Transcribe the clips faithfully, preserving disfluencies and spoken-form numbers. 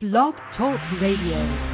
Blog Talk Radio.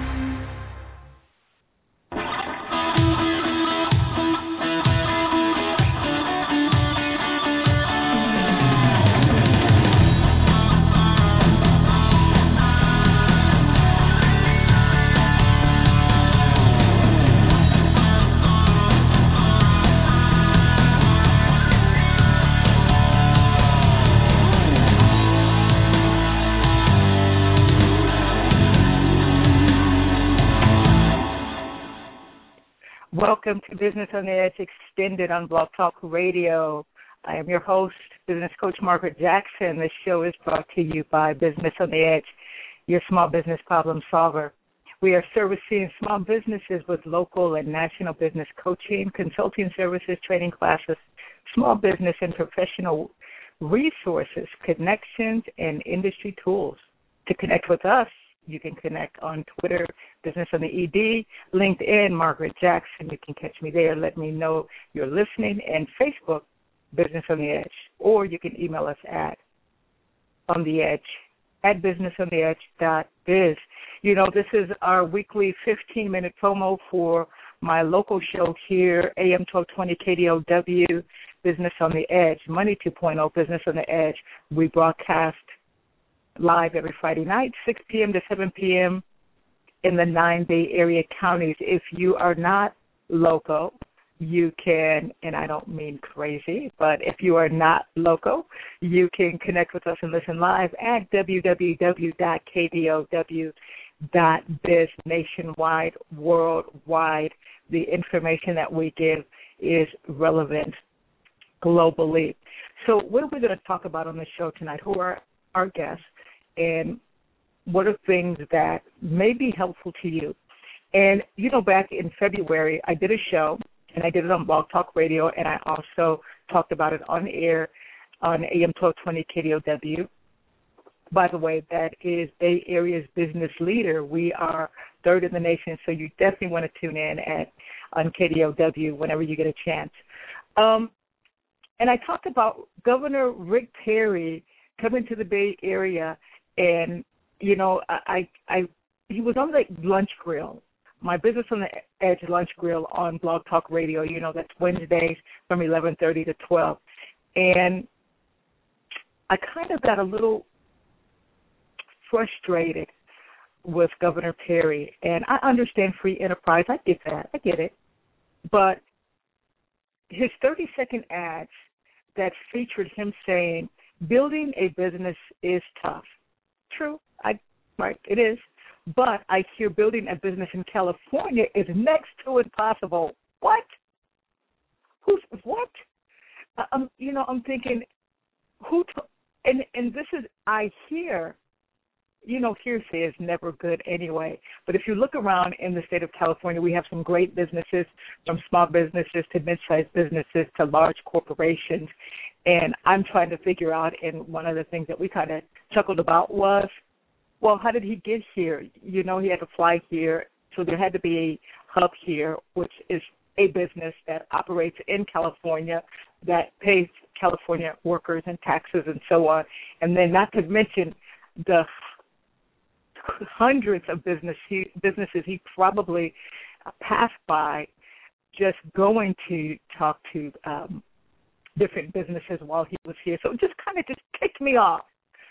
Welcome to Business on the Edge Extended on Blog Talk Radio. I am your host, business coach Margaret Jackson. This show is brought to you by Business on the Edge, your small business problem solver. We are servicing small businesses with local and national business coaching, consulting services, training classes, small business and professional resources, connections, and industry tools. To connect with us, you can connect on Twitter, Business on the E D, LinkedIn, Margaret Jackson. You can catch me there. Let me know you're listening. And Facebook, Business on the Edge. Or you can email us at on the edge at businessontheedge dot biz. You know, this is our weekly fifteen-minute promo for my local show here, A M twelve twenty K D O W, Business on the Edge, Money two point oh, Business on the Edge. We broadcast live every Friday night, six p.m. to seven p.m. in the nine Bay Area counties. If you are not local, you can, and I don't mean crazy, but if you are not local, you can connect with us and listen live at w w w dot k d o w dot biz nationwide, worldwide. The information that we give is relevant globally. So what are we going to talk about on the show tonight? Who are our guests? And what are things that may be helpful to you? And, you know, back in February, I did a show, and I did it on Blog Talk Radio, and I also talked about it on air on A M twelve twenty K D O W. By the way, that is Bay Area's business leader. We are third in the nation, so you definitely want to tune in at on K D O W whenever you get a chance. Um, and I talked about Governor Rick Perry coming to the Bay Area. And, you know, I, I, he was on the lunch grill, my Business on the Edge lunch grill on Blog Talk Radio. You know, that's Wednesdays from eleven thirty to twelve. And I kind of got a little frustrated with Governor Perry. And I understand free enterprise. I get that. I get it. But his thirty-second ads that featured him saying, building a business is tough. True, I right, it is. But I hear building a business in California is next to impossible. What? Who's what? Uh, um, you know, I'm thinking, who? T- and and this is I hear. You know, hearsay is never good anyway. But if you look around in the state of California, we have some great businesses, from small businesses to mid-sized businesses to large corporations. And I'm trying to figure out, and one of the things that we kind of chuckled about was, well, how did he get here? You know, he had to fly here, so there had to be a hub here, which is a business that operates in California that pays California workers and taxes and so on. And then not to mention the hundreds of business he, businesses he probably passed by just going to talk to um, different businesses while he was here. So it just kind of just ticked me off,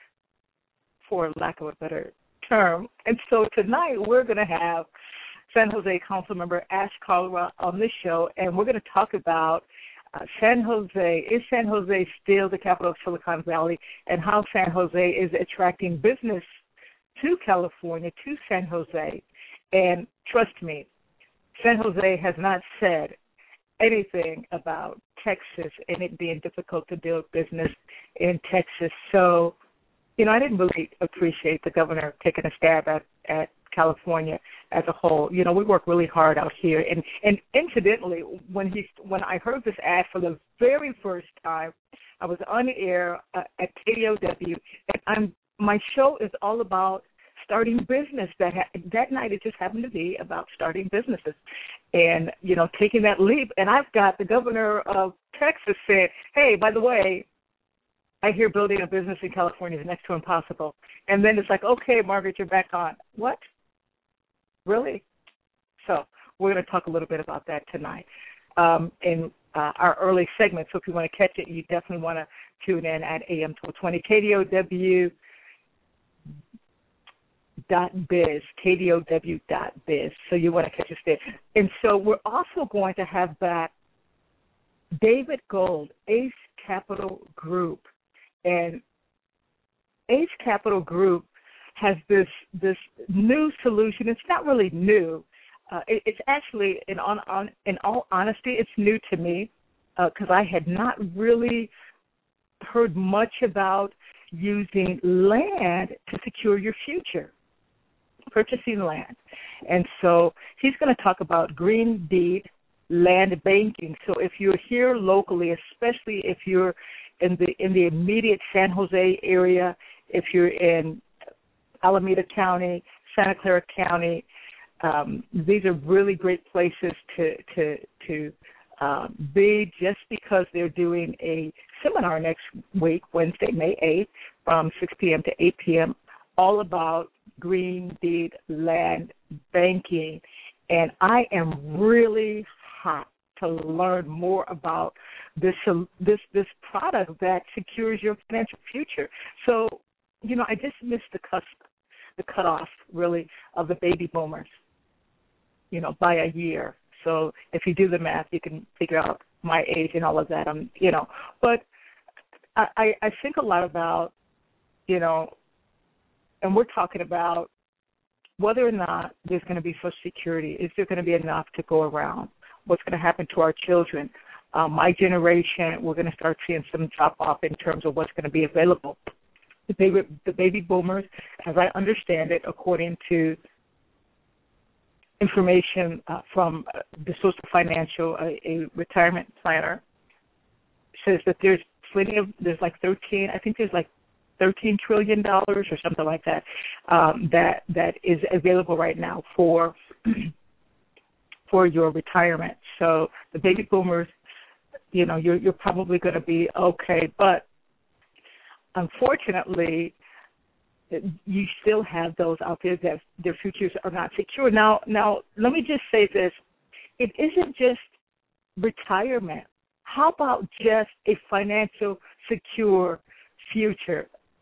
for lack of a better term. And so tonight we're going to have San Jose Councilmember Ash Kalra on this show, and we're going to talk about uh, San Jose. Is San Jose still the capital of Silicon Valley, and how San Jose is attracting business to California, to San Jose? And trust me, San Jose has not said anything about Texas and it being difficult to do business in Texas. So, you know, I didn't really appreciate the governor taking a stab at, at California as a whole. You know, we work really hard out here. And, and incidentally, when he when I heard this ad for the very first time, I was on air uh, at K D O W, and I'm my show is all about starting business. That ha- that night it just happened to be about starting businesses and, you know, taking that leap. And I've got the governor of Texas saying, hey, by the way, I hear building a business in California is next to impossible. And then it's like, okay, Margaret, you're back on. What? Really? So we're going to talk a little bit about that tonight um, in uh, our early segment. So if you want to catch it, you definitely want to tune in at A M twelve twenty, K D O W dot biz, K D O W dot biz. So you want to catch us there. And so we're also going to have back David Gold, Ace Capital Group. And Ace Capital Group has this this new solution. It's not really new. Uh, it, it's actually, in, on, on, in all honesty, it's new to me because uh, I had not really heard much about using land to secure your future, purchasing land. And so he's going to talk about green deed land banking. So if you're here locally, especially if you're in the in the immediate San Jose area, if you're in Alameda County, Santa Clara County, um, these are really great places to to to um, be, just because they're doing a seminar next week, Wednesday, May eighth, from six p.m. to eight p.m., all about green deed land banking. And I am really hot to learn more about this this this product that secures your financial future. So, you know, I just missed the cusp, the cutoff, really, of the baby boomers, you know, by a year. So if you do the math, you can figure out my age and all of that. I'm, you know, but I, I think a lot about, you know, and we're talking about whether or not there's going to be Social Security. Is there going to be enough to go around? What's going to happen to our children? Um, my generation, we're going to start seeing some drop-off in terms of what's going to be available. The baby, the baby boomers, as I understand it, according to information uh, from uh, the Social Financial, uh, a retirement planner, says that there's plenty of, there's like thirteen, I think there's like thirteen trillion dollars or something like that, um, that that is available right now for for your retirement. So the baby boomers, you know, you're you're probably going to be okay, but unfortunately, you still have those out there that their futures are not secure. Now, now let me just say this: it isn't just retirement. How about just a financial secure future?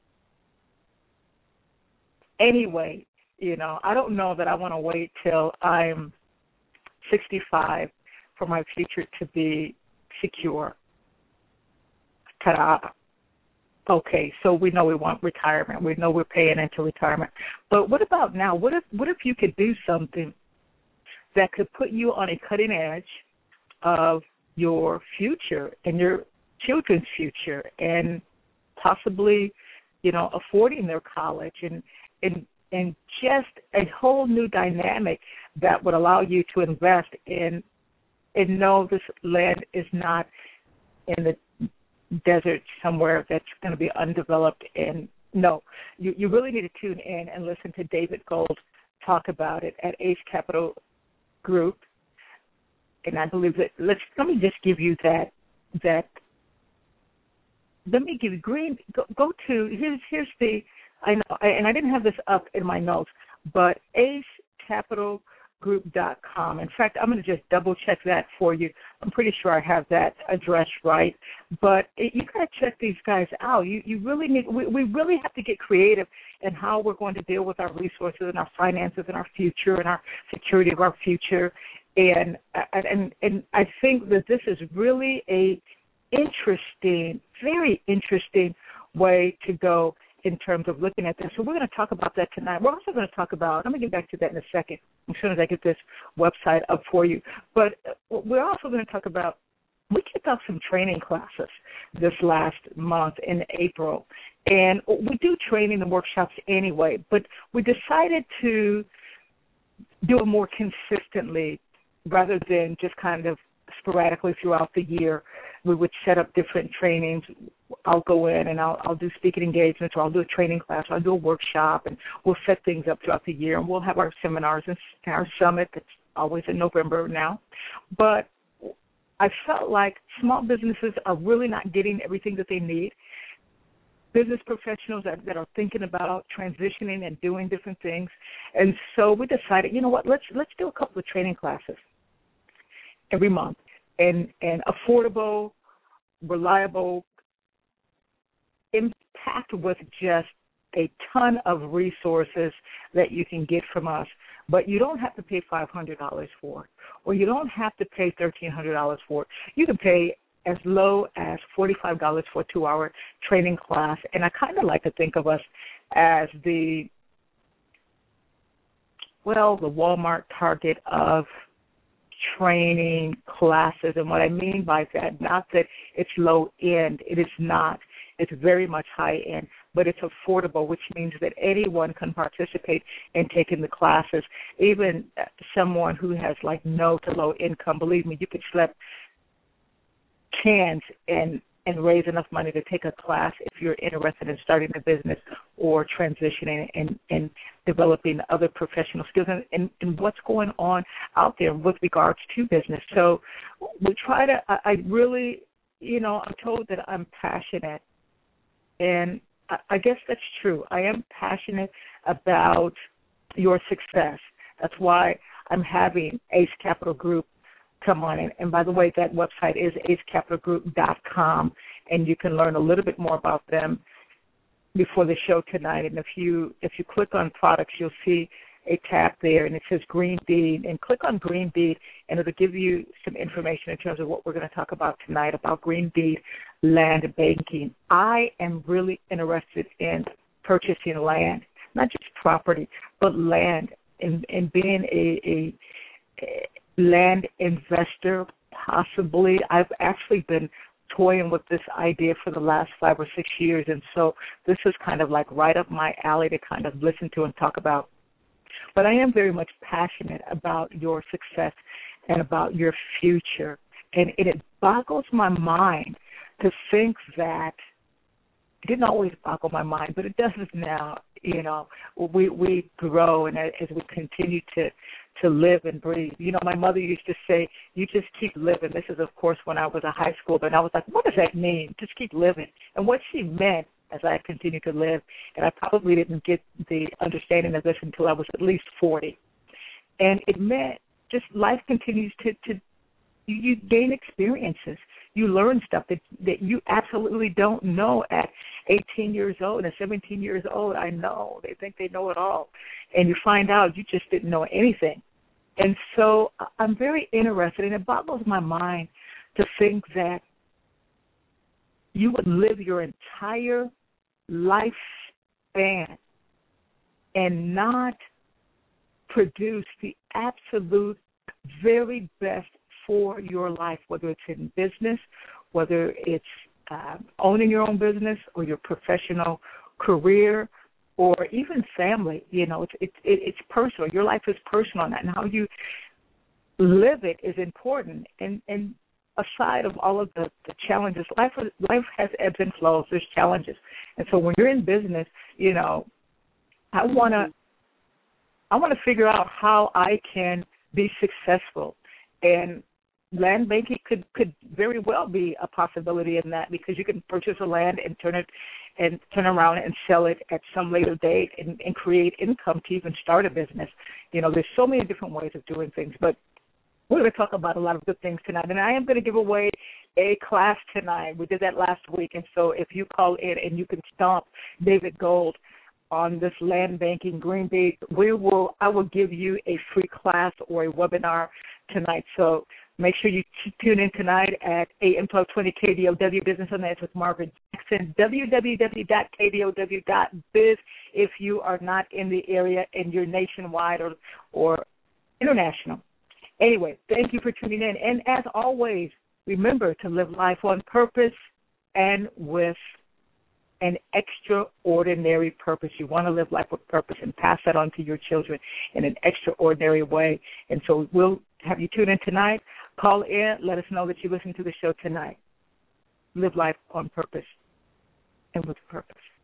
Anyway, you know, I don't know that I want to wait till I'm sixty-five for my future to be secure. Ta-da. Okay, so we know we want retirement. We know we're paying into retirement. But what about now? What if what if you could do something that could put you on a cutting edge of your future and your children's future, and possibly, you know, affording their college and and and just a whole new dynamic that would allow you to invest in and know this land is not in the desert somewhere that's going to be undeveloped. And no, you, you really need to tune in and listen to David Gold talk about it at Ace Capital Group. And I believe that, let's, let me just give you that, that, let me give you green, go, go to, here's, here's the, I know, and I didn't have this up in my notes, but ace capital group dot com. In fact, I'm going to just double check that for you. I'm pretty sure I have that address right. But it, you got to check these guys out. You you really need. We, we really have to get creative in how we're going to deal with our resources and our finances and our future and our security of our future. And and and I think that this is really a interesting, very interesting way to go in terms of looking at this. So we're going to talk about that tonight. We're also going to talk about, I'm going to get back to that in a second, as soon as I get this website up for you. But we're also going to talk about, we kicked off some training classes this last month in April. And we do training and workshops anyway, but we decided to do it more consistently rather than just kind of sporadically throughout the year. We would set up different trainings. I'll go in and I'll, I'll do speaking engagements, or I'll do a training class, or I'll do a workshop, and we'll set things up throughout the year. And we'll have our seminars and our summit that's always in November now. But I felt like small businesses are really not getting everything that they need. business professionals that, that are thinking about transitioning and doing different things. And so we decided, you know what, let's let's do a couple of training classes every month, and, and affordable, reliable, impact with just a ton of resources that you can get from us, but you don't have to pay five hundred dollars for it, or you don't have to pay thirteen hundred dollars for it. You can pay as low as forty-five dollars for a two-hour training class, and I kind of like to think of us as the, well, the Walmart Target of training classes. And what I mean by that, not that it's low end, it is not. It's very much high end, but it's affordable, which means that anyone can participate in taking the classes. Even someone who has like no to low income, believe me, you could slap cans and and raise enough money to take a class if you're interested in starting a business or transitioning and, and developing other professional skills and, and, and what's going on out there with regards to business. So we try to, I, I really, you know, I'm told that I'm passionate, and I, I guess that's true. I am passionate about your success. That's why I'm having Ace Capital Group come on. And, and by the way, that website is ace capital group dot com, and you can learn a little bit more about them before the show tonight. And if you if you click on products, you'll see a tab there, and it says Green Deed. And click on Green Deed, and it'll give you some information in terms of what we're going to talk about tonight about Green Deed land banking. I am really interested in purchasing land, not just property, but land, and, and being a, a, a land investor, possibly. I've actually been toying with this idea for the last five or six years, and so this is kind of like right up my alley to kind of listen to and talk about. But I am very much passionate about your success and about your future, and it, it boggles my mind to think that, it didn't always boggle my mind, but it does now, you know, we, we grow, and as we continue to to live and breathe. You know, my mother used to say, you just keep living. This is, of course, when I was a high schooler, and I was like, what does that mean? Just keep living. And what she meant as I continued to live, and I probably didn't get the understanding of this until I was at least forty. And it meant just life continues to, to you, you gain experiences. You learn stuff that, that you absolutely don't know at eighteen years old and seventeen years old. I know. They think they know it all. And you find out you just didn't know anything. And so I'm very interested, and it boggles my mind to think that you would live your entire lifespan and not produce the absolute very best for your life, whether it's in business, whether it's uh, owning your own business or your professional career, or even family. You know, it's it's it's personal. Your life is personal, and how you live it is important. And and aside of all of the, the challenges, life life has ebbs and flows. There's challenges, and so when you're in business, you know, I wanna I want to figure out how I can be successful. And land banking could, could very well be a possibility in that, because you can purchase a land and turn it and turn around and sell it at some later date and, and create income to even start a business. You know, there's so many different ways of doing things, but we're going to talk about a lot of good things tonight. And I am going to give away a class tonight. We did that last week, and so if you call in and you can stomp David Gold on this land banking Green Deed, we will I will give you a free class or a webinar tonight. So make sure you tune in tonight at A M twelve twenty K D O W Business on the Edge with Margaret Jackson, w w w dot k d o w dot biz if you are not in the area and you're nationwide or, or international. Anyway, thank you for tuning in. And as always, remember to live life on purpose and with an extraordinary purpose. You want to live life with purpose and pass that on to your children in an extraordinary way. And so we'll have you tune in tonight. Call in. Let us know that you listened to the show tonight. Live life on purpose and with purpose.